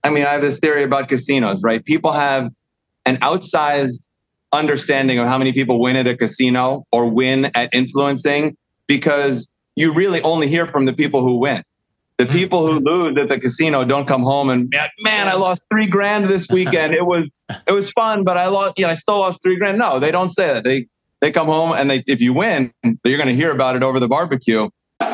I mean, I have this theory about casinos, right? People have an outsized understanding of how many people win at a casino or win at influencing, because you really only hear from the people who win. The people who lose at the casino don't come home and, man, I lost $3,000 this weekend. It was fun, but I still lost $3,000. No, they don't say that. They come home and if you win, you're going to hear about it over the barbecue.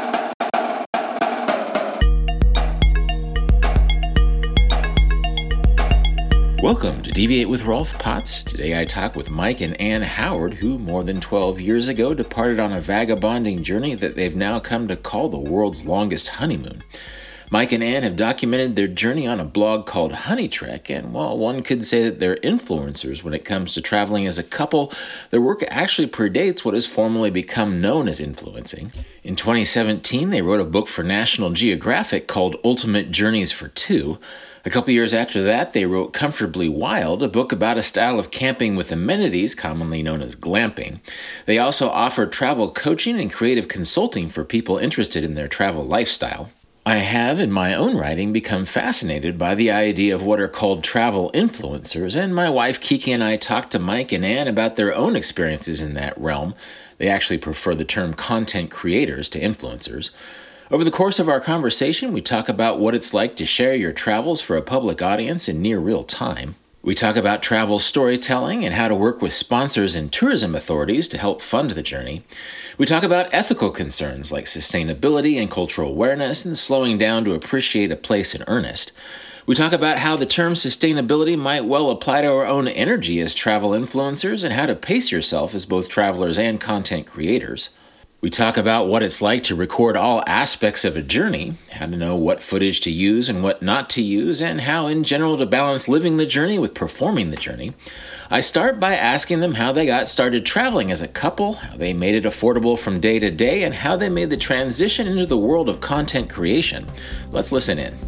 Welcome to Deviate with Rolf Potts. Today I talk with Mike and Ann Howard, who more than 12 years ago departed on a vagabonding journey that they've now come to call the world's longest honeymoon. Mike and Ann have documented their journey on a blog called Honey Trek, and while one could say that they're influencers when it comes to traveling as a couple, their work actually predates what has formally become known as influencing. In 2017, they wrote a book for National Geographic called Ultimate Journeys for Two. A couple years after that, they wrote Comfortably Wild, a book about a style of camping with amenities, commonly known as glamping. They also offer travel coaching and creative consulting for people interested in their travel lifestyle. I have, in my own writing, become fascinated by the idea of what are called travel influencers, and my wife Kiki and I talked to Mike and Ann about their own experiences in that realm. They actually prefer the term content creators to influencers. Over the course of our conversation, we talk about what it's like to share your travels for a public audience in near real time. We talk about travel storytelling and how to work with sponsors and tourism authorities to help fund the journey. We talk about ethical concerns like sustainability and cultural awareness and slowing down to appreciate a place in earnest. We talk about how the term sustainability might well apply to our own energy as travel influencers and how to pace yourself as both travelers and content creators. We talk about what it's like to record all aspects of a journey, how to know what footage to use and what not to use, and how in general to balance living the journey with performing the journey. I start by asking them how they got started traveling as a couple, how they made it affordable from day to day, and how they made the transition into the world of content creation. Let's listen in.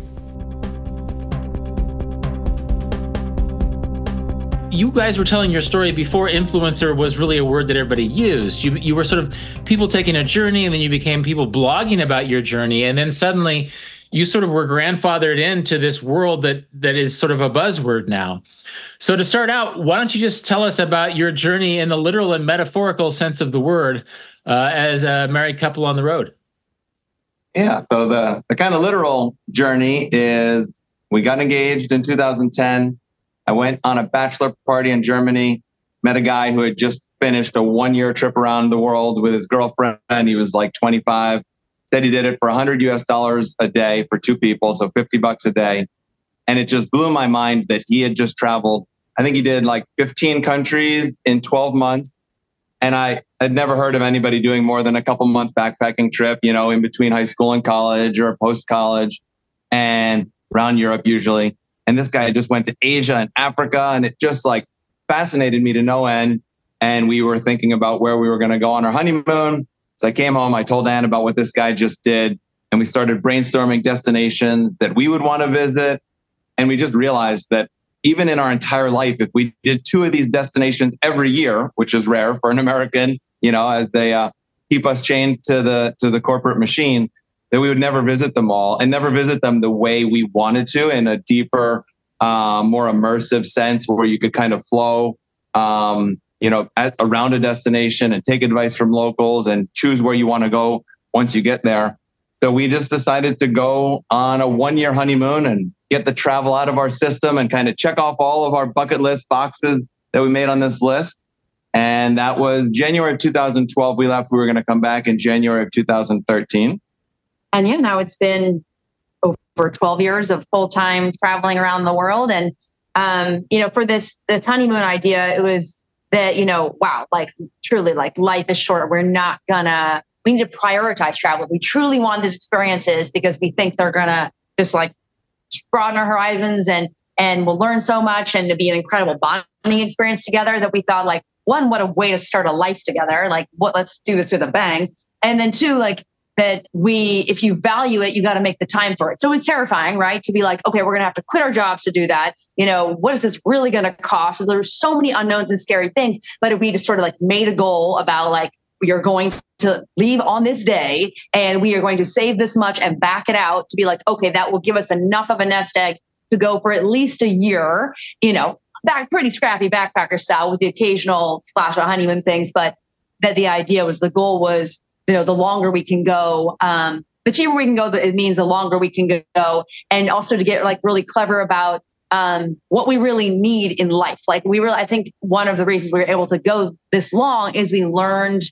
You guys were telling your story before influencer was really a word that everybody used. You were sort of people taking a journey, and then you became people blogging about your journey. And then suddenly you sort of were grandfathered into this world that is sort of a buzzword now. So to start out, why don't you just tell us about your journey in the literal and metaphorical sense of the word as a married couple on the road? Yeah, so the kind of literal journey is we got engaged in 2010. I went on a bachelor party in Germany, met a guy who had just finished a 1-year trip around the world with his girlfriend. He was like 25, said he did it for $100 a day for two people, so $50 a day. And it just blew my mind that he had just traveled. I think he did like 15 countries in 12 months. And I had never heard of anybody doing more than a couple month backpacking trip, in between high school and college or post-college and around Europe usually. And this guy just went to Asia and Africa, and it just like fascinated me to no end. And we were thinking about where we were going to go on our honeymoon. So I came home, I told Ann about what this guy just did, and we started brainstorming destinations that we would want to visit. And we just realized that even in our entire life, if we did 2 of these destinations every year, which is rare for an American, as they keep us chained to the corporate machine, that we would never visit them all and never visit them the way we wanted to, in a deeper, more immersive sense where you could kind of flow, around a destination and take advice from locals and choose where you want to go once you get there. So we just decided to go on a 1-year honeymoon and get the travel out of our system and kind of check off all of our bucket list boxes that we made on this list. And that was January of 2012. We left. We were going to come back in January of 2013. And now it's been over 12 years of full-time traveling around the world. And, for this honeymoon idea, it was that, wow, like truly like life is short. We need to prioritize travel. We truly want these experiences because we think they're going to just like broaden our horizons and we'll learn so much and to be an incredible bonding experience together that we thought like, one, what a way to start a life together. Like let's do this with a bang. And then 2, like, that if you value it, you got to make the time for it. So it's terrifying, right? To be like, okay, we're going to have to quit our jobs to do that. What is this really going to cost? So there's so many unknowns and scary things. But if we just sort of like made a goal about like, we are going to leave on this day and we are going to save this much and back it out to be like, okay, that will give us enough of a nest egg to go for at least a year, pretty scrappy backpacker style with the occasional splash of honeymoon things. But that the goal was, the longer we can go, the cheaper we can go, it means the longer we can go. And also to get really clever about what we really need in life. I think one of the reasons we were able to go this long is we learned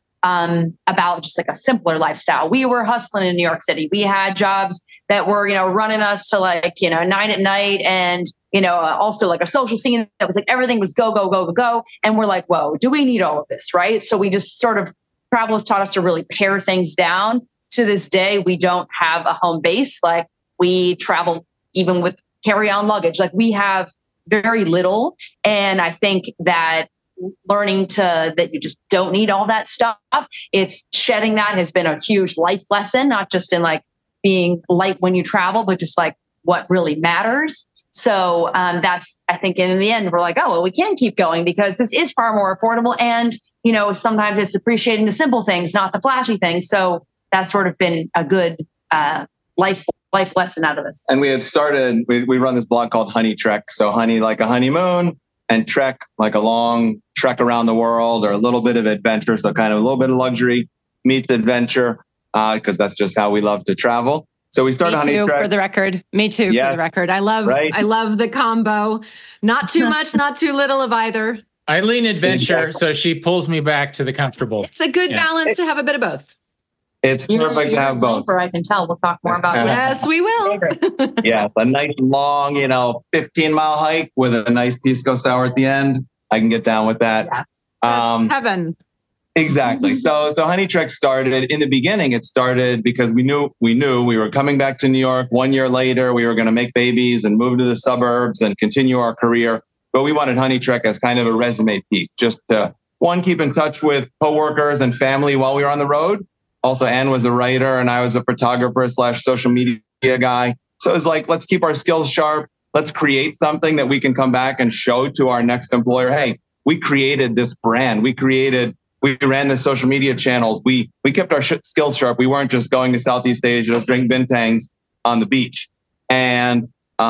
about just a simpler lifestyle. We were hustling in New York City. We had jobs that were, running us to 9 at night, and, also a social scene that was everything was go, go, go, go, go. And we're like, whoa, do we need all of this? Right. So we just travel has taught us to really pare things down. To this day, we don't have a home base. We travel even with carry-on luggage. We have very little. And I think that learning that you just don't need all that stuff, it's shedding that has been a huge life lesson, not just in being light when you travel, but just what really matters. So that's, I think in the end, we're oh, well, we can keep going because this is far more affordable. And, sometimes it's appreciating the simple things, not the flashy things. So that's sort of been a good life lesson out of this. And we have started, we run this blog called Honey Trek. So honey like a honeymoon, and trek like a long trek around the world, or a little bit of adventure. So kind of a little bit of luxury meets adventure, because that's just how we love to travel. So we started Honey Trek. For the record. Me too, for the record. I love the combo. Not too much, not too little of either. I lean adventure, so she pulls me back to the comfortable. It's a good balance to have a bit of both. It's perfect to have both. I can tell. We'll talk more about it. Yes, we will. Yeah, a nice long, 15-mile hike with a nice pisco sour at the end. I can get down with that. Yes. That's heaven. Exactly. So Honey Trek started, in the beginning, it started because we knew we were coming back to New York 1 year later. We were going to make babies and move to the suburbs and continue our career. But we wanted Honey Trek as kind of a resume piece, just to, one, keep in touch with coworkers and family while we were on the road. Also, Anne was a writer and I was a photographer / social media guy. So it's let's keep our skills sharp. Let's create something that we can come back and show to our next employer. Hey, we created this brand. We ran the social media channels. We kept our skills sharp. We weren't just going to Southeast Asia to drink bintangs on the beach. And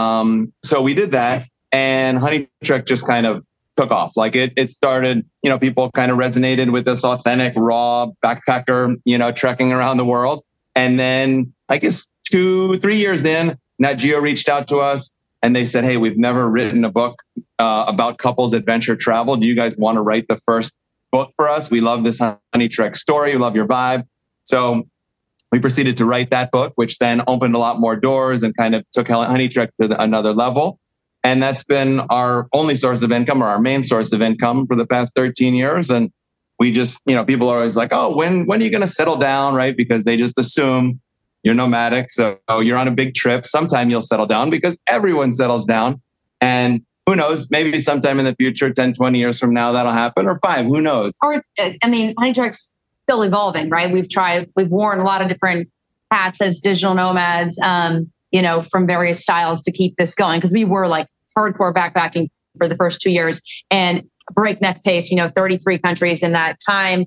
so we did that. And Honey Trek just kind of took off. It started, people kind of resonated with this authentic, raw backpacker, trekking around the world. And then I guess 2-3 years in, Nat Geo reached out to us and they said, hey, we've never written a book about couples adventure travel. Do you guys want to write the first book for us? We love this Honey Trek story. We love your vibe. So we proceeded to write that book, which then opened a lot more doors and kind of took Honey Trek to another level. And that's been our only source of income, or our main source of income, for the past 13 years. And we just, people are always oh, when are you going to settle down, right? Because they just assume you're nomadic. So you're on a big trip. Sometime you'll settle down, because everyone settles down. And who knows, maybe sometime in the future, 10, 20 years from now, that'll happen, or 5, who knows? Or, Honey Trek's still evolving, right? We've worn a lot of different hats as digital nomads, from various styles to keep this going. Because we were hardcore backpacking for the first 2 years and breakneck pace, 33 countries in that time.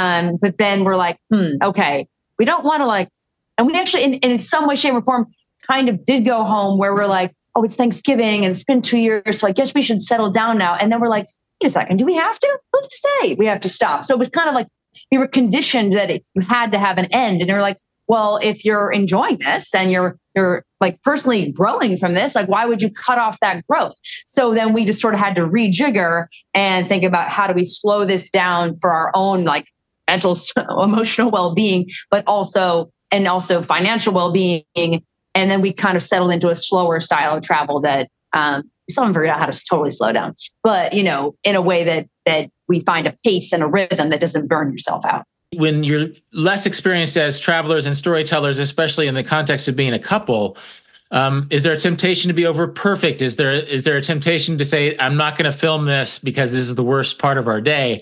But then we're okay, we don't want to and we actually in some way, shape or form kind of did go home where we're oh, it's Thanksgiving and it's been 2 years. So I guess we should settle down now. And then we're wait a second, do we have to? Who's to say we have to stop? So it was kind of we were conditioned that you had to have an end. And they're well, if you're enjoying this and you're personally growing from this, why would you cut off that growth? So then we just sort of had to rejigger and think about how do we slow this down for our own mental, emotional well-being, but also financial well-being. And then we kind of settled into a slower style of travel that we still haven't figured out how to totally slow down, but in a way that we find a pace and a rhythm that doesn't burn yourself out. When you're less experienced as travelers and storytellers, especially in the context of being a couple, is there a temptation to be over perfect? Is there a temptation to say, I'm not going to film this because this is the worst part of our day?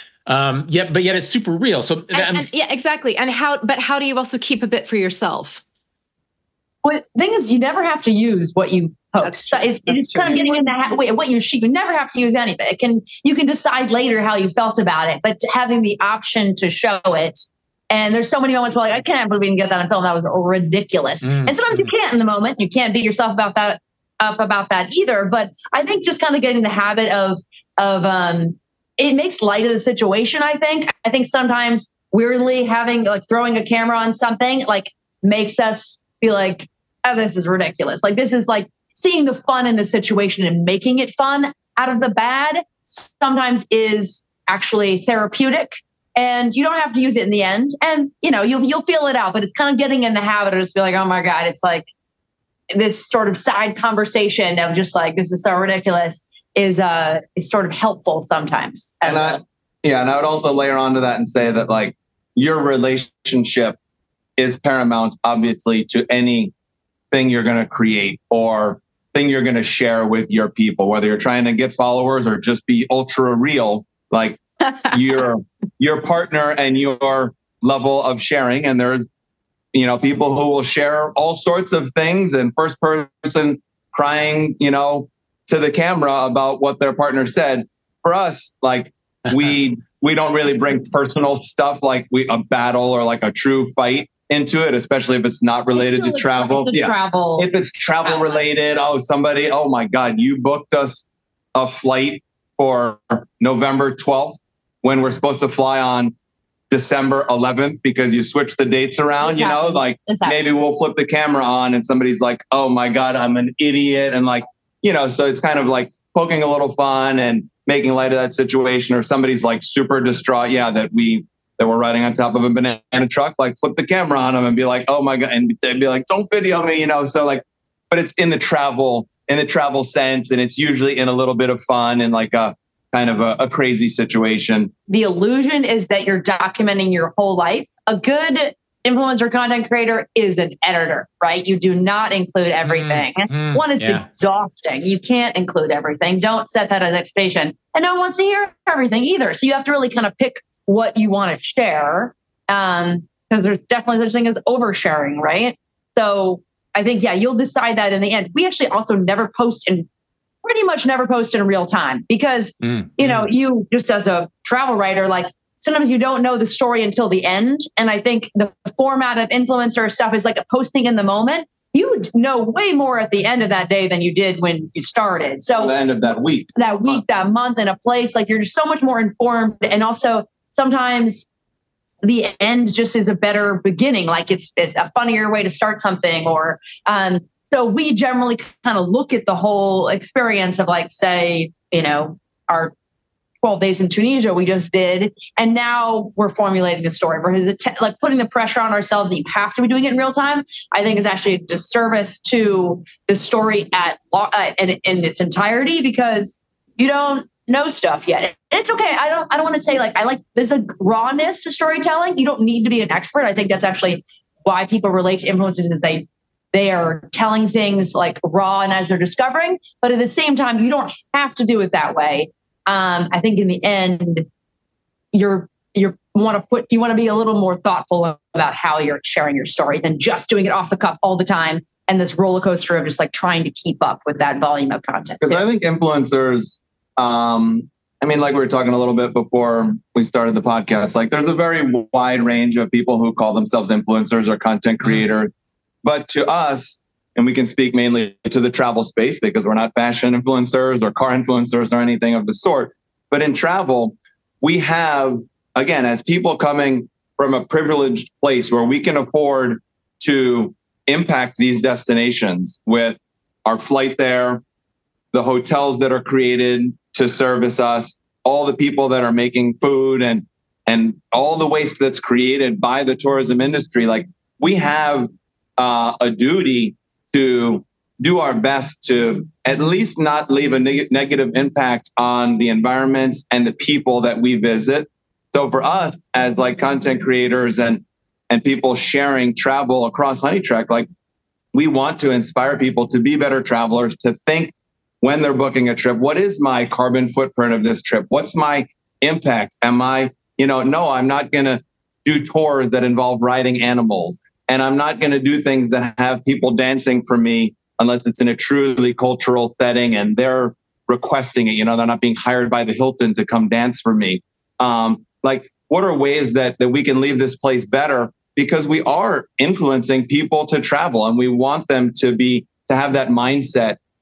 But yet it's super real. So yeah, exactly. And how do you also keep a bit for yourself? Well, the thing is, you never have to use what you post. So it's kind of getting into what you shoot. You never have to use any of it. You can decide later how you felt about it, but having the option to show it. And there's so many moments where I can't believe we didn't get that on film. That was ridiculous. And sometimes you can't in the moment. You can't beat yourself about that up about that either. But I think just kind of getting the habit of it makes light of the situation. I think sometimes weirdly throwing a camera on something makes us feel like, oh, this is ridiculous. This is seeing the fun in the situation and making it fun out of the bad sometimes is actually therapeutic, and you don't have to use it in the end. And, you'll feel it out, but it's kind of getting in the habit of just be like, oh my God, it's this sort of side conversation of just this is so ridiculous is sort of helpful sometimes. And I would also layer onto that and say that your relationship is paramount, obviously, to any thing you're going to create or thing you're going to share with your people, whether you're trying to get followers or just be ultra real, your partner and your level of sharing. And there's, people who will share all sorts of things and first person crying, to the camera about what their partner said. For us, we don't really bring personal stuff a battle or a true fight into it, especially if it's not related to travel. If it's travel related, oh my God, you booked us a flight for November 12th when we're supposed to fly on December 11th because you switched the dates around, exactly. Maybe we'll flip the camera on and somebody's like, oh my God, I'm an idiot. And so it's kind of poking a little fun and making light of that situation, or somebody's super distraught. Yeah, that we're riding on top of a banana truck, flip the camera on them and be like, oh my God. And they'd be like, don't video me, So but it's in the travel sense. And it's usually in a little bit of fun and a kind of a crazy situation. The illusion is that you're documenting your whole life. A good influencer content creator is an editor, right? You do not include everything. One is exhausting. You can't include everything. Don't set that as expectation. And no one wants to hear everything either. So you have to really kind of pick what you want to share, because there's definitely such thing as oversharing, right? So I think, you'll decide that in the end. We actually also pretty much never post in real time because, you just as a travel writer, sometimes you don't know the story until the end. And I think the format of influencer stuff is posting in the moment. You would know way more at the end of that day than you did when you started. So at the end of that week, that month in a place, you're just so much more informed. And also sometimes the end just is a better beginning. It's a funnier way to start something or, so we generally kind of look at the whole experience of say, our 12 days in Tunisia we just did, and now we're formulating the story. Versus putting the pressure on ourselves that you have to be doing it in real time, I think is actually a disservice to the story in its entirety because you don't know stuff yet. It's okay. I don't want to say there's a rawness to storytelling. You don't need to be an expert. I think that's actually why people relate to influencers is they are telling things raw and as they're discovering, but at the same time, you don't have to do it that way. I think in the end, you want to be a little more thoughtful about how you're sharing your story than just doing it off the cuff all the time and this roller coaster of just trying to keep up with that volume of content. Because I think influencers, we were talking a little bit before we started the podcast, there's a very wide range of people who call themselves influencers or content creators. But to us, and we can speak mainly to the travel space because we're not fashion influencers or car influencers or anything of the sort. But in travel, we have, again, as people coming from a privileged place where we can afford to impact these destinations with our flight there, the hotels that are created to service us, all the people that are making food and all the waste that's created by the tourism industry. We have a duty to do our best to at least not leave a negative impact on the environments and the people that we visit. So for us as content creators and people sharing travel across Honeytrek, we want to inspire people to be better travelers, to think when they're booking a trip, what is my carbon footprint of this trip? What's my impact? Am I, no, I'm not going to do tours that involve riding animals. And I'm not going to do things that have people dancing for me unless it's in a truly cultural setting and they're requesting it. They're not being hired by the Hilton to come dance for me. What are ways that we can leave this place better? Because we are influencing people to travel and we want them to have that mindset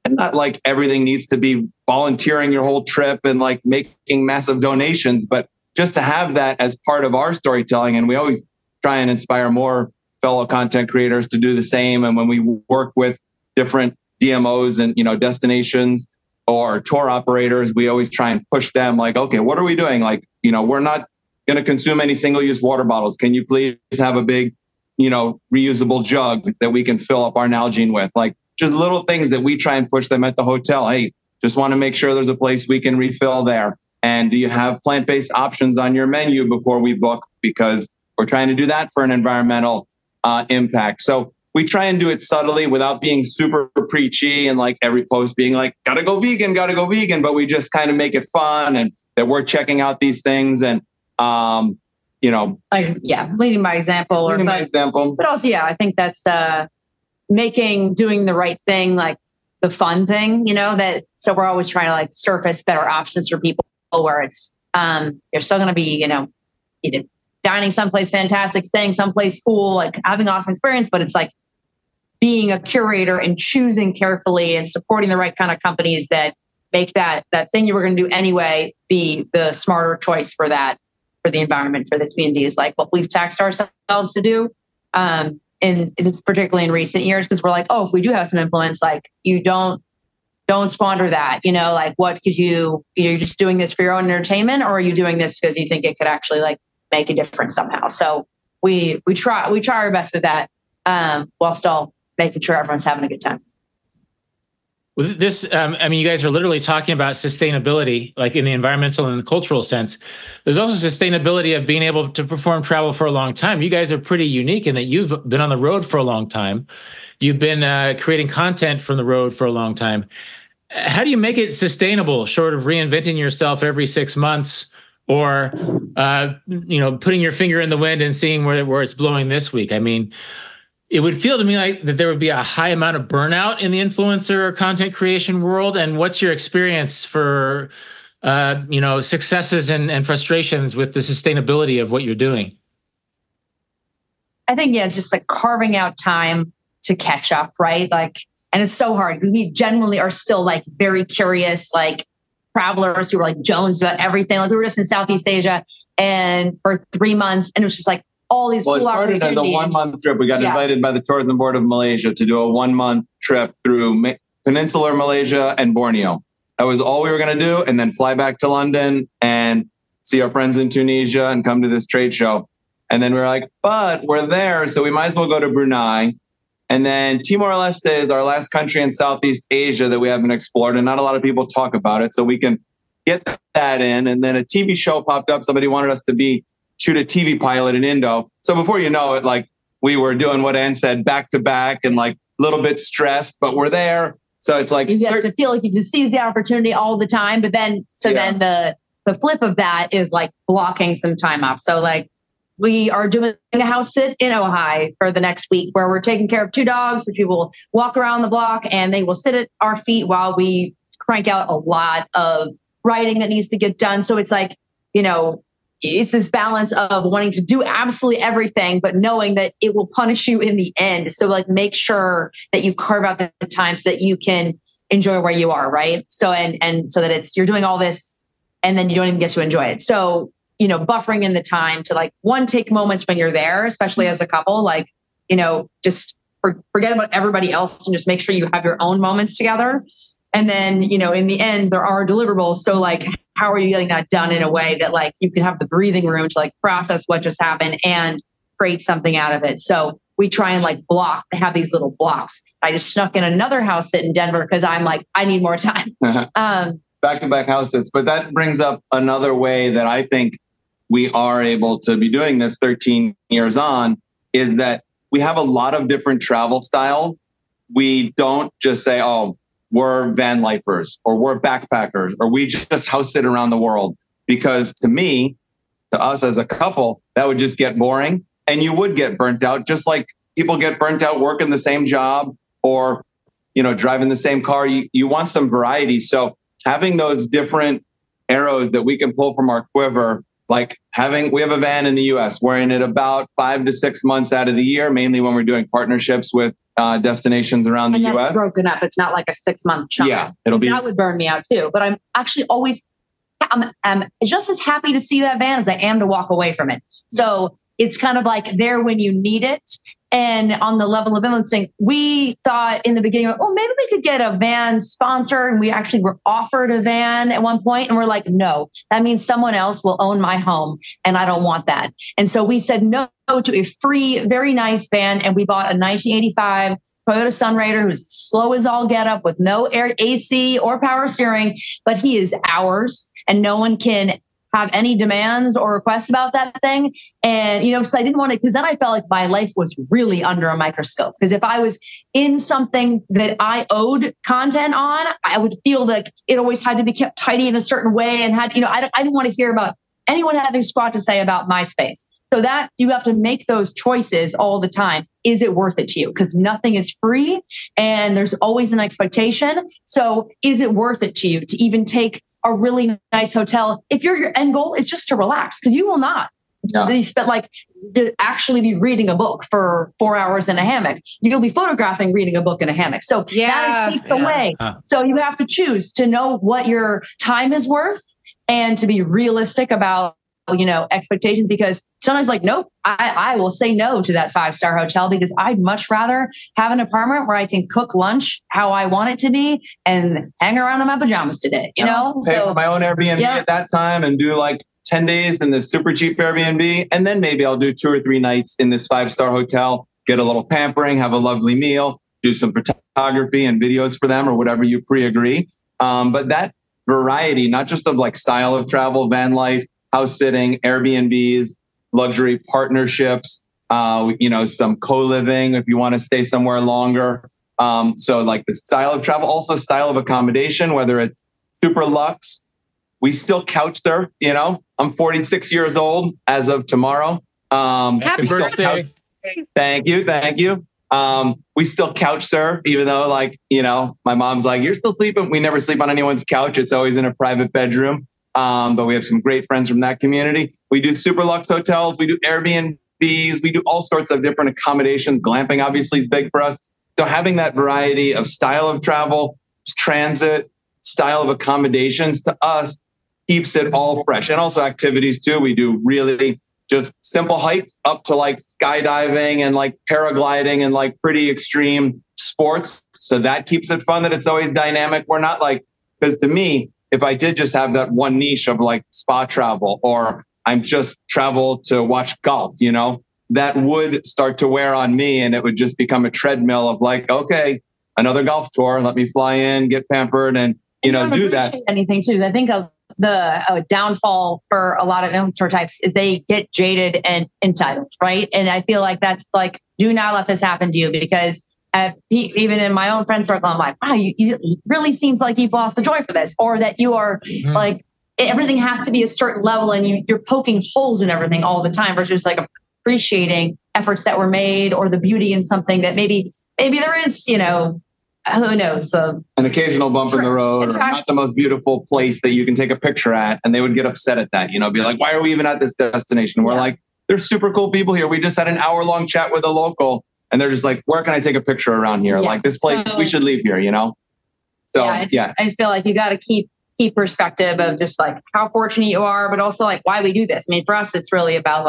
And not like everything needs to be volunteering your whole trip and like making massive donations, but just to have that as part of our storytelling. And we always try and inspire more fellow content creators to do the same. And when we work with different DMOs and, destinations or tour operators, we always try and push them like, okay, what are we doing? Like, we're not going to consume any single-use water bottles. Can you please have a big, reusable jug that we can fill up our Nalgene with? Like just little things that we try and push them at the hotel. Hey, just want to make sure there's a place we can refill there. And do you have plant-based options on your menu before we book? Because we're trying to do that for an environmental impact. So we try and do it subtly without being super preachy and like every post being like, gotta go vegan. But we just kind of make it fun and that we're checking out these things and, leading by example. But also, I think that's doing the right thing, like the fun thing, so we're always trying to like surface better options for people where it's, you're still going to be, either dining someplace fantastic, staying someplace cool, like having awesome experience, but it's like being a curator and choosing carefully and supporting the right kind of companies that make that thing you were going to do anyway be the smarter choice for that, for the environment, for the communities, like what we've taxed ourselves to do. And it's particularly in recent years because we're like, oh, if we do have some influence, like you don't squander that, like what could you're just doing this for your own entertainment, or are you doing this because you think it could actually like make a difference somehow? So we try our best with that while still making sure everyone's having a good time. With this, you guys are literally talking about sustainability, like in the environmental and the cultural sense. There's also sustainability of being able to perform travel for a long time. You guys are pretty unique in that you've been on the road for a long time. You've been creating content from the road for a long time. How do you make it sustainable, short of reinventing yourself every 6 months or, putting your finger in the wind and seeing where it's blowing this week? I mean, it would feel to me like that there would be a high amount of burnout in the influencer or content creation world. And what's your experience for, successes and frustrations with the sustainability of what you're doing? I think, it's just like carving out time to catch up, right? Like, and it's so hard because we genuinely are still like very curious, like travelers who are like Jones about everything. Like we were just in Southeast Asia and for 3 months, and it was just like all these cool opportunities. It started as a 1 month trip. We got invited by the Tourism Board of Malaysia to do a 1 month trip through Peninsular Malaysia and Borneo. That was all we were going to do, and then fly back to London and see our friends in Tunisia and come to this trade show. And then we were like, but we're there, so we might as well go to Brunei. And then Timor-Leste is our last country in Southeast Asia that we haven't explored, and not a lot of people talk about it. So we can get that in. And then a TV show popped up. Somebody wanted us to shoot a TV pilot in Indo. So before you know it, like we were doing what Ann said, back to back and like a little bit stressed, but we're there. So it's like you have to feel like you just seize the opportunity all the time. But then, then the flip of that is like blocking some time off. So like we are doing a house sit in Ojai for the next week where we're taking care of 2 dogs, which we will walk around the block and they will sit at our feet while we crank out a lot of writing that needs to get done. So it's like, it's this balance of wanting to do absolutely everything, but knowing that it will punish you in the end. So like make sure that you carve out the time so that you can enjoy where you are, right? So and so that you're doing all this and then you don't even get to enjoy it. So, buffering in the time to like take moments when you're there, especially as a couple, like, just forget about everybody else and just make sure you have your own moments together. And then, in the end, there are deliverables. So like, how are you getting that done in a way that like you can have the breathing room to like process what just happened and create something out of it? So we try and like have these little blocks. I just snuck in another house sit in Denver because I'm like, I need more time. Back-to-back house sits. But that brings up another way that I think we are able to be doing this 13 years on is that we have a lot of different travel styles. We don't just say, oh, we're van lifers or we're backpackers or we just house sit around the world. Because to us as a couple, that would just get boring and you would get burnt out, just like people get burnt out working the same job or, driving the same car. You want some variety. So having those different arrows that we can pull from our quiver, like we have a van in the US. We're in it about 5 to 6 months out of the year, mainly when we're doing partnerships with destinations around the and U.S. broken up. It's not like a 6-month chunk. Yeah, that would burn me out too. But I'm actually I'm just as happy to see that van as I am to walk away from it. So it's kind of like there when you need it. And on the level of influencing, we thought in the beginning, oh, maybe we could get a van sponsor. And we actually were offered a van at one point. And we're like, no, that means someone else will own my home. And I don't want that. And so we said no to a free, very nice van. And we bought a 1985 Toyota Sunraider, who's slow as all get up with no air AC or power steering, but he is ours and no one can have any demands or requests about that thing. And, so I didn't want to, because then I felt like my life was really under a microscope. Because if I was in something that I owed content on, I would feel like it always had to be kept tidy in a certain way. And I didn't want to hear about anyone having squat to say about my space. So that you have to make those choices all the time. Is it worth it to you? Because nothing is free and there's always an expectation. So is it worth it to you to even take a really nice hotel if your end goal is just to relax? Because you will not. Yeah. You spent to actually be reading a book for 4 hours in a hammock. You'll be photographing reading a book in a hammock. So that takes away. So you have to choose to know what your time is worth and to be realistic about expectations, because sometimes nope, I will say no to that 5-star hotel because I'd much rather have an apartment where I can cook lunch how I want it to be and hang around in my pajamas today, Pay for my own Airbnb at that time and do 10 days in this super cheap Airbnb. And then maybe I'll do 2 or 3 nights in this 5-star hotel, get a little pampering, have a lovely meal, do some photography and videos for them or whatever you pre-agree. But that variety, not just of style of travel, van life, house sitting, Airbnbs, luxury partnerships, some co-living if you want to stay somewhere longer. So the style of travel, also style of accommodation, whether it's super luxe. We still couch surf, I'm 46 years old as of tomorrow. Happy birthday. Thank you. We still couch surf, even though my mom's you're still sleeping. We never sleep on anyone's couch. It's always in a private bedroom. But we have some great friends from that community. We do super luxe hotels. We do Airbnbs. We do all sorts of different accommodations. Glamping obviously is big for us. So having that variety of style of travel, transit, style of accommodations to us keeps it all fresh. And also activities too. We do really just simple hikes up to skydiving and paragliding and pretty extreme sports. So that keeps it fun, that it's always dynamic. We're not because to me, if I did just have that one niche of spa travel, or I'm just travel to watch golf, that would start to wear on me and it would just become a treadmill of okay, another golf tour. Let me fly in, get pampered and, do that. Anything too. I think of the downfall for a lot of influencer types is they get jaded and entitled, right? And I feel that's do not let this happen to you, because even in my own friend circle, I'm wow, you really seems like you've lost the joy for this, or that you are everything has to be a certain level and you're poking holes in everything all the time versus appreciating efforts that were made or the beauty in something that maybe there is, who knows? An occasional bump in the road or not the most beautiful place that you can take a picture at. And they would get upset at that, be why are we even at this destination? We're there's super cool people here. We just had an hour-long chat with a local. And they're just where can I take a picture around here? This place, we should leave here, So, I just feel you got to keep perspective of just how fortunate you are, but also why we do this. I mean, for us, it's really about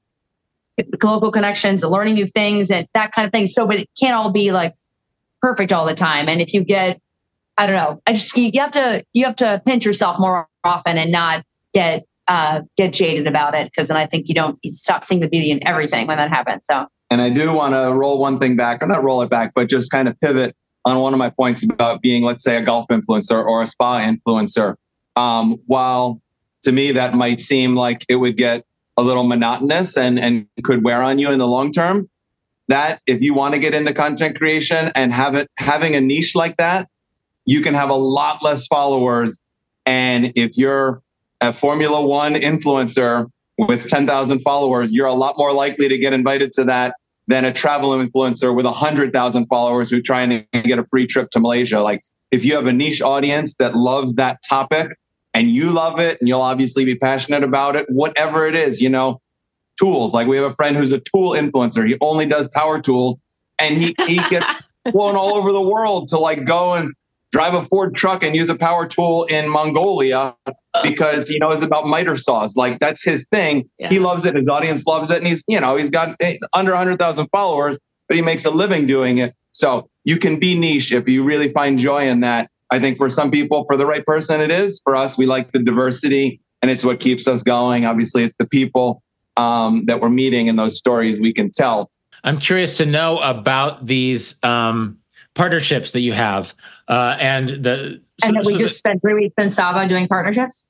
local connections, learning new things and that kind of thing. So, but it can't all be perfect all the time. And if you get, I don't know, you have to pinch yourself more often and not get jaded about it. Because then I think you stop seeing the beauty in everything when that happens. So. And I do want to roll one thing back, or not roll it back, but just kind of pivot on one of my points about being, let's say, a golf influencer or a spa influencer. While to me that might seem like it would get a little monotonous and could wear on you in the long term, that if you want to get into content creation and having a niche like that, you can have a lot less followers. And if you're a Formula One influencer with 10,000 followers, you're a lot more likely to get invited to that than a travel influencer with 100,000 followers who try and get a free trip to Malaysia. If you have a niche audience that loves that topic and you love it and you'll obviously be passionate about it, whatever it is, tools. We have a friend who's a tool influencer. He only does power tools. And he gets flown all over the world to like go and drive a Ford truck and use a power tool in Mongolia because he knows about miter saws. Like that's his thing. Yeah. He loves it. His audience loves it. And he's got under 100,000 followers, but he makes a living doing it. So you can be niche if you really find joy in that. I think for some people, for the right person, it is. For us, we like the diversity and it's what keeps us going. Obviously, it's the people that we're meeting and those stories we can tell. I'm curious to know about these partnerships that you have and that we just spent 3 weeks in Saba doing partnerships.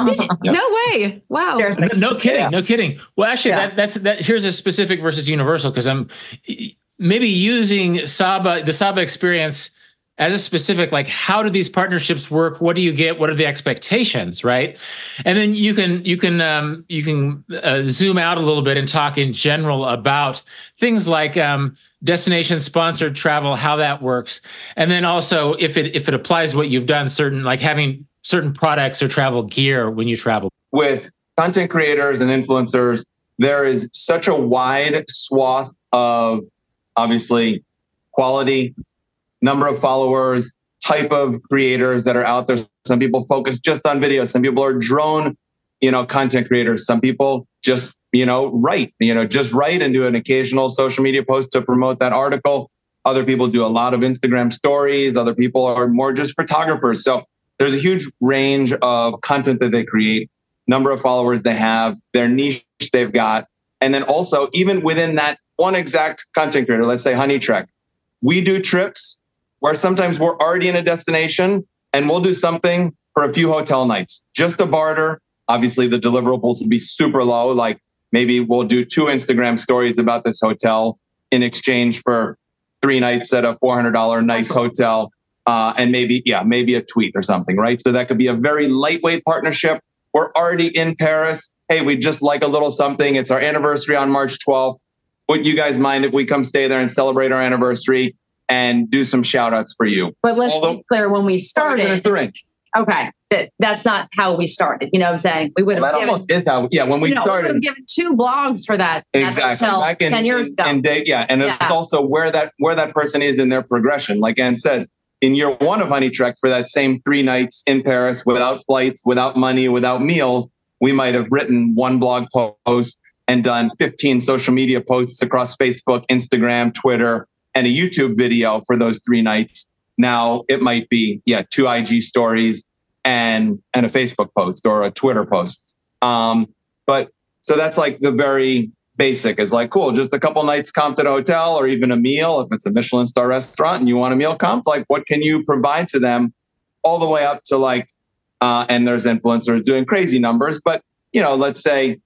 No way! Wow. No kidding. Yeah. No kidding. Well, actually, that here's a specific versus universal because I'm maybe using the Saba experience as a specific, like, how do these partnerships work? What do you get? What are the expectations, right? And then you can zoom out a little bit and talk in general about things like destination sponsored travel, how that works, and then also if it applies to what you've done, having certain products or travel gear when you travel. With content creators and influencers, there is such a wide swath of obviously quality, number of followers, type of creators that are out there. Some people focus just on video. Some people are drone, content creators. Some people just, write and do an occasional social media post to promote that article. Other people do a lot of Instagram stories. Other people are more just photographers. So there's a huge range of content that they create, number of followers they have, their niche they've got. And then also even within that one exact content creator, let's say Honey Trek, we do trips where sometimes we're already in a destination and we'll do something for a few hotel nights, just to barter. Obviously, the deliverables will be super low. Like maybe we'll do 2 Instagram stories about this hotel in exchange for 3 nights at a $400 nice hotel. And maybe a tweet or something, right? So that could be a very lightweight partnership. We're already in Paris. Hey, we just like a little something. It's our anniversary on March 12th. Would you guys mind if we come stay there and celebrate our anniversary and do some shout outs for you? But let's be clear, when we started, okay, that's not how we started. You know what I'm saying? We would have when we started. We would have given 2 blogs for that. Exactly. Back 10 years ago. And it's also where that person is in their progression. Like Ann said, in year 1 of Honey Trek, for that same 3 nights in Paris, without flights, without money, without meals, we might have written 1 blog post and done 15 social media posts across Facebook, Instagram, Twitter, and a YouTube video for those 3 nights. Now it might be 2 IG stories and a Facebook post or a Twitter post. But so that's like the very basic is like, cool, just a couple nights comped at a hotel or even a meal. If it's a Michelin star restaurant and you want a meal comped, like what can you provide to them, all the way up to like, and there's influencers doing crazy numbers, but let's say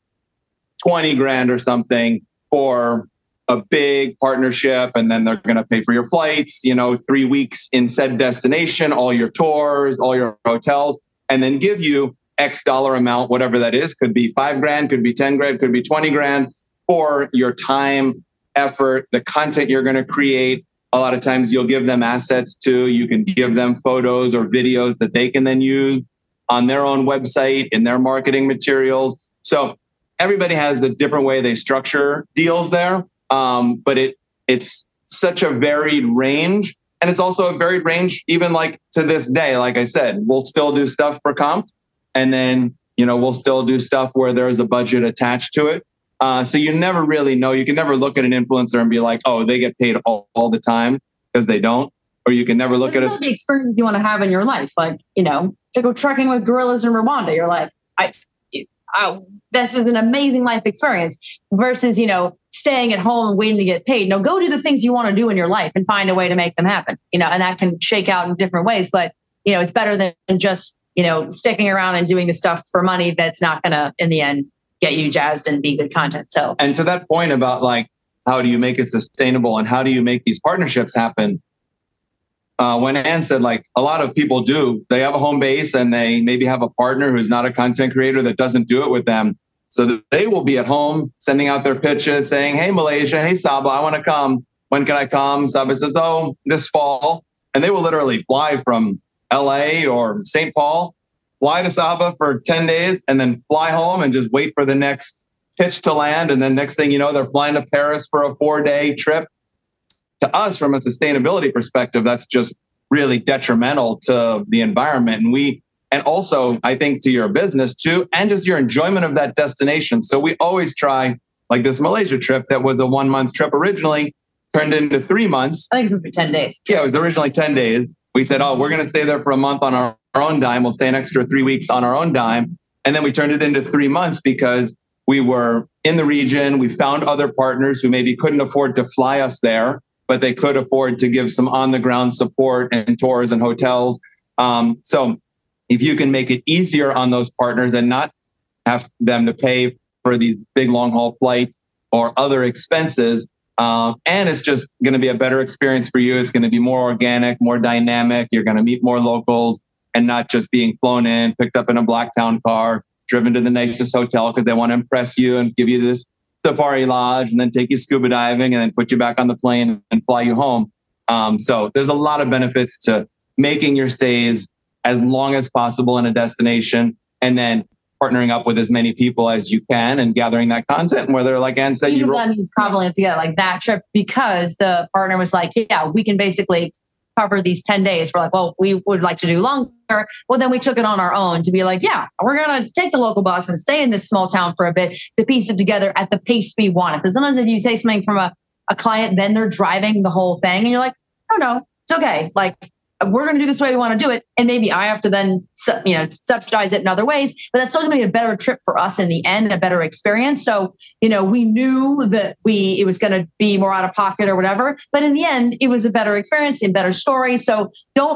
20 grand or something for a big partnership, and then they're going to pay for your flights, 3 weeks in said destination, all your tours, all your hotels, and then give you X dollar amount, whatever that is. Could be 5 grand, could be 10 grand, could be 20 grand for your time, effort, the content you're going to create. A lot of times you'll give them assets too. You can give them photos or videos that they can then use on their own website, in their marketing materials. So everybody has the different way they structure deals there. But it's such a varied range. And it's also a varied range, even like to this day. Like I said, we'll still do stuff for comp. And then, we'll still do stuff where there's a budget attached to it. So you never really know. You can never look at an influencer and be like, oh, they get paid all the time, because they don't. Or you can never look at the experience you want to have in your life. Like, to go trekking with gorillas in Rwanda, you're like, this is an amazing life experience versus, staying at home and waiting to get paid. No, go do the things you want to do in your life and find a way to make them happen, and that can shake out in different ways. But, it's better than just, sticking around and doing the stuff for money that's not going to, in the end, get you jazzed and be good content. So, and to that point about like, how do you make it sustainable and how do you make these partnerships happen? When Ann said, like, a lot of people they have a home base and they maybe have a partner who's not a content creator that doesn't do it with them. So that they will be at home sending out their pitches saying, hey, Malaysia, hey, Saba, I want to come. When can I come? Saba says, oh, this fall. And they will literally fly from LA or St. Paul, fly to Saba for 10 days and then fly home and just wait for the next pitch to land. And then next thing you know, they're flying to Paris for a 4-day trip, to us, from a sustainability perspective, that's just really detrimental to the environment. And also, I think, to your business too, and just your enjoyment of that destination. So we always try, like this Malaysia trip that was a 1 month trip originally, turned into 3 months. I think it was supposed to be 10 days. Yeah, it was originally 10 days. We said, oh, we're going to stay there for a month on our own dime. We'll stay an extra 3 weeks on our own dime. And then we turned it into 3 months because we were in the region. We found other partners who maybe couldn't afford to fly us there, but they could afford to give some on the ground support and tours and hotels. So if you can make it easier on those partners and not have them to pay for these big long haul flights or other expenses, and it's just going to be a better experience for you. It's going to be more organic, more dynamic. You're going to meet more locals and not just being flown in, picked up in a Blacktown car, driven to the nicest hotel because they want to impress you and give you this safari lodge and then take you scuba diving and then put you back on the plane and fly you home. So there's a lot of benefits to making your stays as long as possible in a destination, and then partnering up with as many people as you can and gathering that content. And whether, like Ann said, that means traveling together, like that trip, because the partner was like, yeah, we can basically cover these 10 days. We're like, well, we would like to do longer. Well, then we took it on our own to be like, yeah, we're going to take the local bus and stay in this small town for a bit to piece it together at the pace we want it. Because sometimes if you take something from a client, then they're driving the whole thing and you're like, oh no, it's okay. Like, we're going to do this the way we want to do it. And maybe I have to then, subsidize it in other ways, but that's still going to be a better trip for us in the end, a better experience. So, we knew that it was going to be more out of pocket or whatever, but in the end, it was a better experience and better story. So don't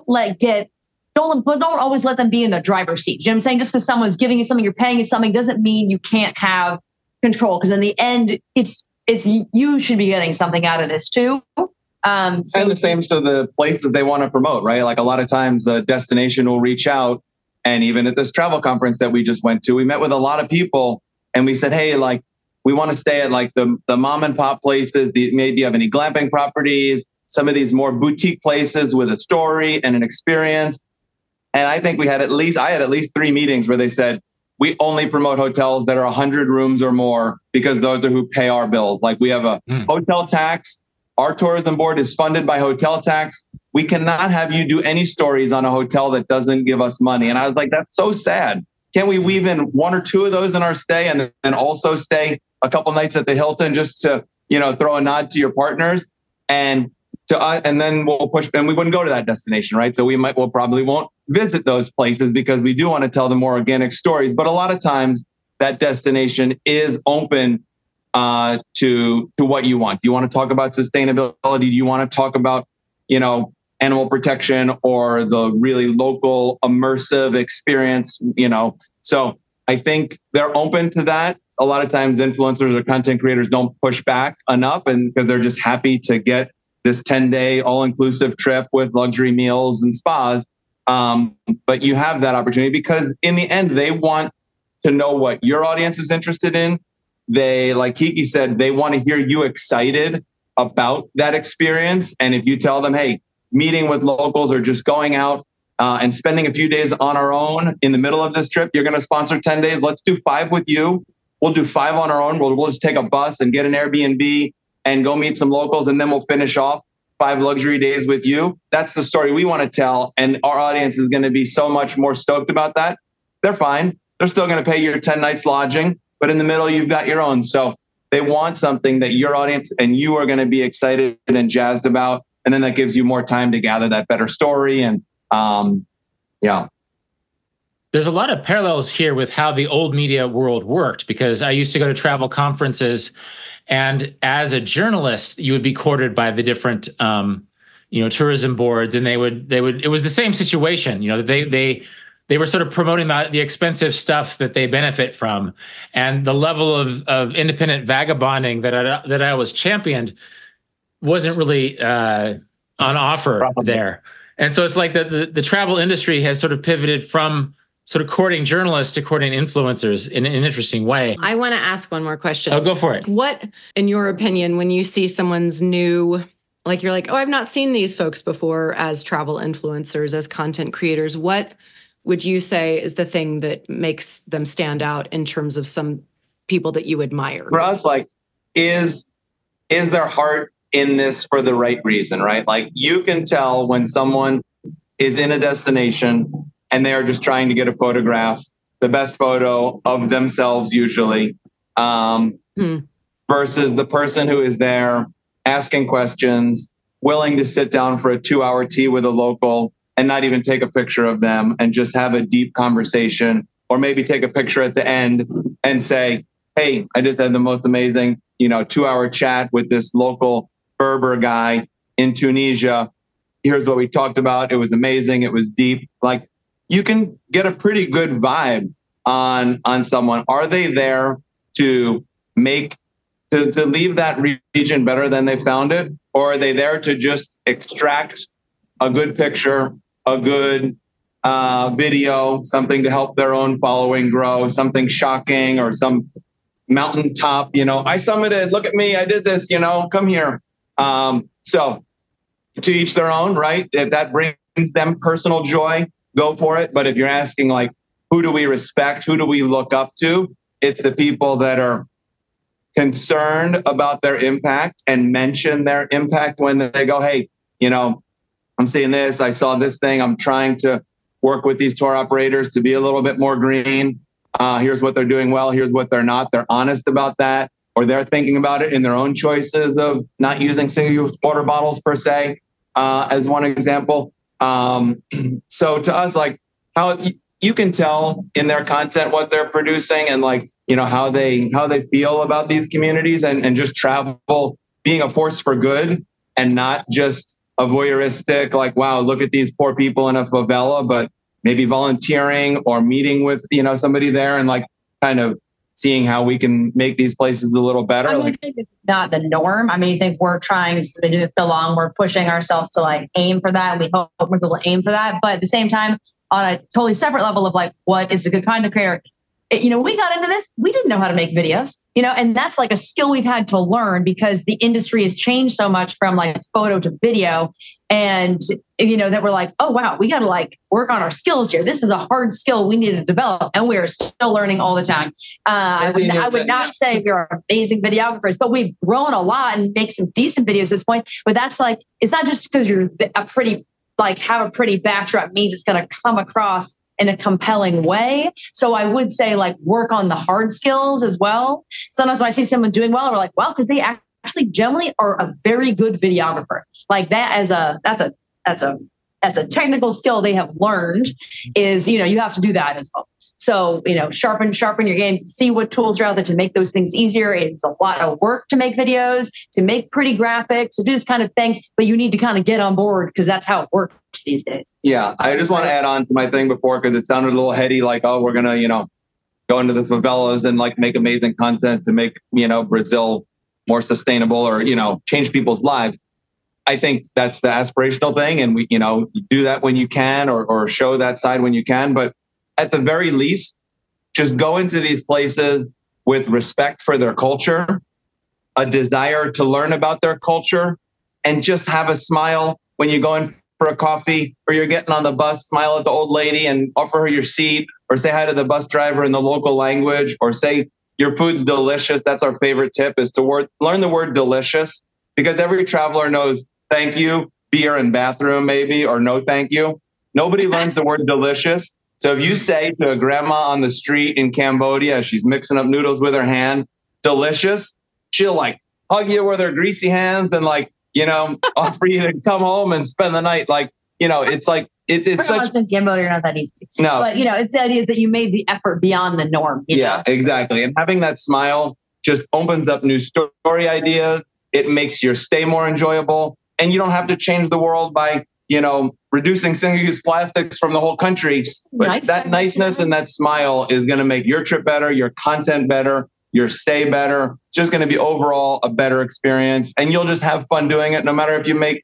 always let them be in the driver's seat. You know what I'm saying? Just because someone's giving you something, you're paying you something, doesn't mean you can't have control. Because in the end, it's you should be getting something out of this too. And the same to the places they want to promote, right? Like a lot of times a destination will reach out, and even at this travel conference that we just went to, we met with a lot of people and we said, hey, like, we want to stay at like the mom and pop places. Maybe you have any glamping properties, some of these more boutique places with a story and an experience. And I think I had at least 3 meetings where they said, we only promote hotels that are 100 rooms or more because those are who pay our bills. Like, we have a hotel tax. Our tourism board is funded by hotel tax. We cannot have you do any stories on a hotel that doesn't give us money. And I was like, that's so sad. Can't we weave in 1 or 2 of those in our stay and also stay a couple nights at the Hilton just to, throw a nod to your partners and then we'll push them. We wouldn't go to that destination, right? So we'll probably won't visit those places because we do want to tell the more organic stories. But a lot of times that destination is open to what you want. Do you want to talk about sustainability? Do you want to talk about, animal protection or the really local immersive experience? So I think they're open to that. A lot of times influencers or content creators don't push back enough, and because they're just happy to get this 10-day all-inclusive trip with luxury meals and spas. But you have that opportunity because in the end, they want to know what your audience is interested in. They, like Kiki said, they want to hear you excited about that experience. And if you tell them, hey, meeting with locals or just going out and spending a few days on our own in the middle of this trip, you're going to sponsor 10 days. Let's do 5 with you. We'll do 5 on our own. We'll just take a bus and get an Airbnb and go meet some locals. And then we'll finish off 5 luxury days with you. That's the story we want to tell. And our audience is going to be so much more stoked about that. They're fine. They're still going to pay your 10 nights lodging. But in the middle, you've got your own. So they want something that your audience and you are going to be excited and jazzed about. And then that gives you more time to gather that better story. And There's a lot of parallels here with how the old media world worked, because I used to go to travel conferences, and as a journalist, you would be courted by the different, tourism boards, and they would, it was the same situation. They were sort of promoting the expensive stuff that they benefit from, and the level of independent vagabonding that I was championed wasn't really on offer there. And so it's like the travel industry has sort of pivoted from sort of courting journalists to courting influencers in an interesting way. I want to ask one more question. Oh, go for it. What, in your opinion, when you see someone's new, like you're like, oh, I've not seen these folks before as travel influencers, as content creators, what would you say is the thing that makes them stand out in terms of some people that you admire? For us, like, is their heart in this for the right reason, right? Like you can tell when someone is in a destination and they are just trying to get a photograph, the best photo of themselves usually, versus the person who is there asking questions, willing to sit down for a 2-hour tea with a local and not even take a picture of them and just have a deep conversation, or maybe take a picture at the end and say, hey, I just had the most amazing, 2-hour chat with this local Berber guy in Tunisia. Here's what we talked about. It was amazing. It was deep. Like you can get a pretty good vibe on someone. Are they there to to leave that region better than they found it? Or are they there to just extract a good picture, a good video, something to help their own following grow, something shocking or some mountaintop, I summited, look at me, I did this, come here. So to each their own, right? If that brings them personal joy, go for it. But if you're asking like, who do we respect? Who do we look up to? It's the people that are concerned about their impact and mention their impact when they go, hey, I'm seeing this, I saw this thing, I'm trying to work with these tour operators to be a little bit more green. Here's what they're doing well, here's what they're not. They're honest about that, or they're thinking about it in their own choices of not using single-use water bottles per se, as one example. So to us, like how you can tell in their content what they're producing and like, how they feel about these communities and just travel being a force for good and not just a voyeuristic, like, wow, look at these poor people in a favela, but maybe volunteering or meeting with, somebody there and like kind of seeing how we can make these places a little better. I think it's not the norm. I think we're trying to do so long. We're pushing ourselves to like aim for that. And we hope people aim for that. But at the same time, on a totally separate level of like, what is a good content creator? We got into this, we didn't know how to make videos, and that's like a skill we've had to learn because the industry has changed so much from like photo to video. And, that we're like, oh, wow, we got to like work on our skills here. This is a hard skill we need to develop. And we are still learning all the time. I would not say we're amazing videographers, but we've grown a lot and make some decent videos at this point. But that's like, it's not just because you're have a pretty backdrop means it's going to come across in a compelling way. So I would say like work on the hard skills as well. Sometimes when I see someone doing well, we're like, well, because they actually generally are a very good videographer. Like that's a technical skill they have learned is, you have to do that as well. So, sharpen your game, see what tools are out there to make those things easier. It's a lot of work to make videos, to make pretty graphics, to do this kind of thing, but you need to kind of get on board because that's how it works these days. Yeah. I just want to add on to my thing before, because it sounded a little heady, like, oh, we're going to, go into the favelas and like make amazing content to make, Brazil more sustainable or, change people's lives. I think that's the aspirational thing. And we, you do that when you can or show that side when you can. But at the very least, just go into these places with respect for their culture, a desire to learn about their culture, and just have a smile when you go in for a coffee or you're getting on the bus, smile at the old lady and offer her your seat, or say hi to the bus driver in the local language, or say your food's delicious. That's our favorite tip, is to learn the word delicious, because every traveler knows thank you, beer and bathroom maybe, or no thank you. Nobody learns the word delicious. So if you say to a grandma on the street in Cambodia, she's mixing up noodles with her hand, delicious, she'll like hug you with her greasy hands and like, offer you to come home and spend the night. Like, it's like, it's such in Cambodia, not that easy. No, but it's the idea that you made the effort beyond the norm. Yeah, exactly. And having that smile just opens up new story ideas. It makes your stay more enjoyable, and you don't have to change the world by, reducing single-use plastics from the whole country. But that niceness and that smile is going to make your trip better, your content better, your stay better. It's just going to be overall a better experience, and you'll just have fun doing it. No matter if you make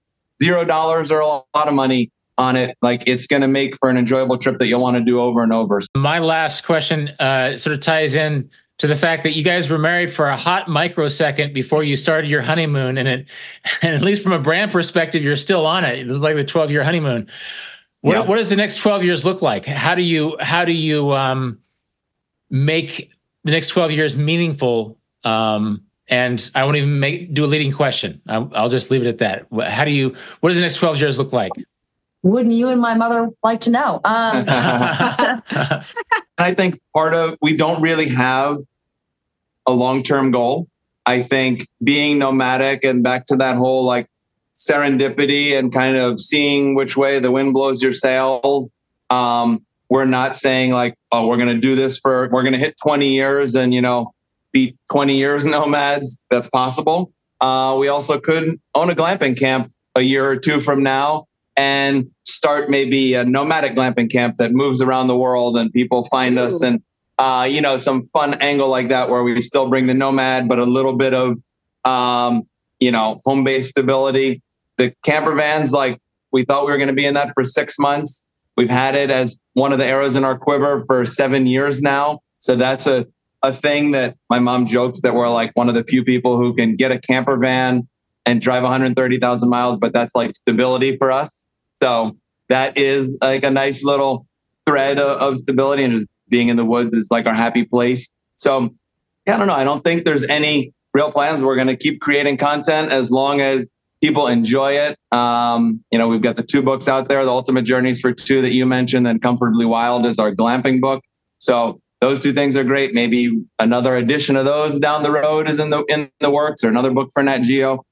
$0 or a lot of money on it, like it's going to make for an enjoyable trip that you'll want to do over and over. My last question sort of ties in to the fact that you guys were married for a hot microsecond before you started your honeymoon, and at least from a brand perspective, you're still on it. This is like the 12-year honeymoon. What does the next 12 years look like? How do you make the next 12 years meaningful And I won't even do a leading question. I'll just leave it at that. What does the next 12 years look like? Wouldn't you and my mother like to know? I think we don't really have a long-term goal. I think being nomadic and back to that whole like serendipity and kind of seeing which way the wind blows your sails. We're not saying like, oh, we're going to do this we're going to hit 20 years and, be 20 years nomads. That's possible. We also could own a glamping camp a year or two from now and start maybe a nomadic glamping camp that moves around the world and people find us and, some fun angle like that where we still bring the nomad, but a little bit of, home-based stability. The camper vans, like we thought we were going to be in that for 6 months. We've had it as one of the arrows in our quiver for 7 years now. So that's a thing that my mom jokes that we're like one of the few people who can get a camper van and drive 130,000 miles, but that's like stability for us. So that is like a nice little thread of stability, and just being in the woods is like our happy place. So I don't know. I don't think there's any real plans. We're going to keep creating content as long as people enjoy it. We've got the 2 books out there, The Ultimate Journeys for Two that you mentioned, and Comfortably Wild is our glamping book. So those 2 things are great. Maybe another edition of those down the road is in the works, or another book for Nat Geo.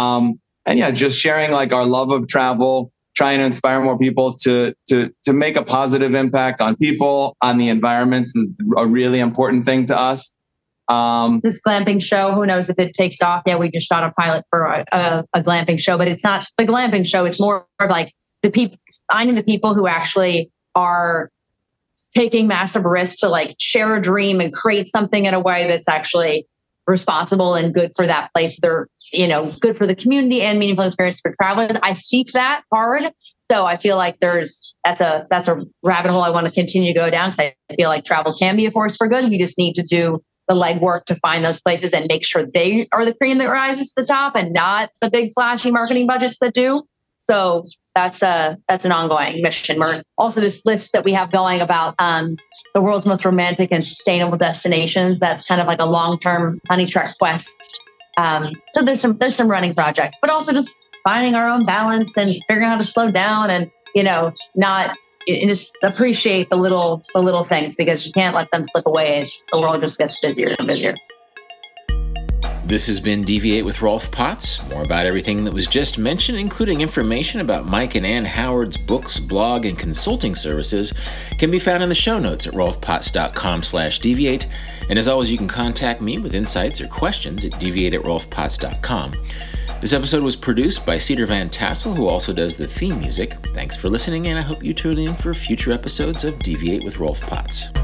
Just sharing like our love of travel, trying to inspire more people to make a positive impact on people, on the environments is a really important thing to us. This glamping show, who knows if it takes off? Yeah, we just shot a pilot for a glamping show, but it's not the glamping show. It's more of like finding the people who actually are taking massive risks to like share a dream and create something in a way that's actually responsible and good for that place. They're, good for the community and meaningful experience for travelers. I seek that hard. So I feel like that's a rabbit hole I want to continue to go down, because I feel like travel can be a force for good. You just need to do the legwork to find those places and make sure they are the cream that rises to the top and not the big flashy marketing budgets that do. So that's an ongoing mission. We're also this list that we have going about the world's most romantic and sustainable destinations. That's kind of like a long-term honey trek quest. So there's some running projects, but also just finding our own balance and figuring out how to slow down and just appreciate the little things, because you can't let them slip away as the world just gets busier and busier. This has been Deviate with Rolf Potts. More about everything that was just mentioned, including information about Mike and Ann Howard's books, blog, and consulting services, can be found in the show notes at rolfpotts.com/deviate. And as always, you can contact me with insights or questions at deviate@rolfpotts.com. This episode was produced by Cedar Van Tassel, who also does the theme music. Thanks for listening, and I hope you tune in for future episodes of Deviate with Rolf Potts.